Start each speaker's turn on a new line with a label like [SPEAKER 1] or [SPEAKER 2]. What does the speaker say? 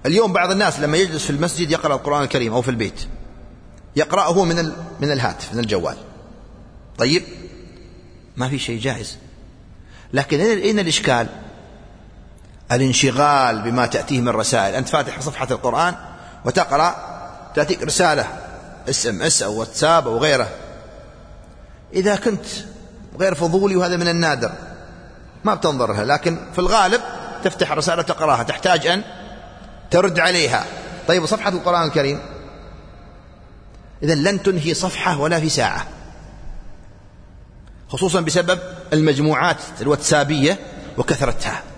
[SPEAKER 1] اليوم بعض الناس لما يجلس في المسجد يقرأ القرآن الكريم أو في البيت يقرأه من الهاتف، من الجوال. طيب، ما في شيء جائز، لكن أين الإشكال؟ الانشغال بما تأتيه من رسائل. أنت فاتح صفحة القرآن وتقرأ، تأتيك رسالة SMS أو واتساب أو غيره. إذا كنت غير فضولي، وهذا من النادر، ما بتنظر لها، لكن في الغالب تفتح رسالة تقرأها، تحتاج أن ترد عليها. طيب، صفحة القرآن الكريم إذن لن تنهي صفحة ولا في ساعة، خصوصا بسبب المجموعات الواتسابية وكثرتها.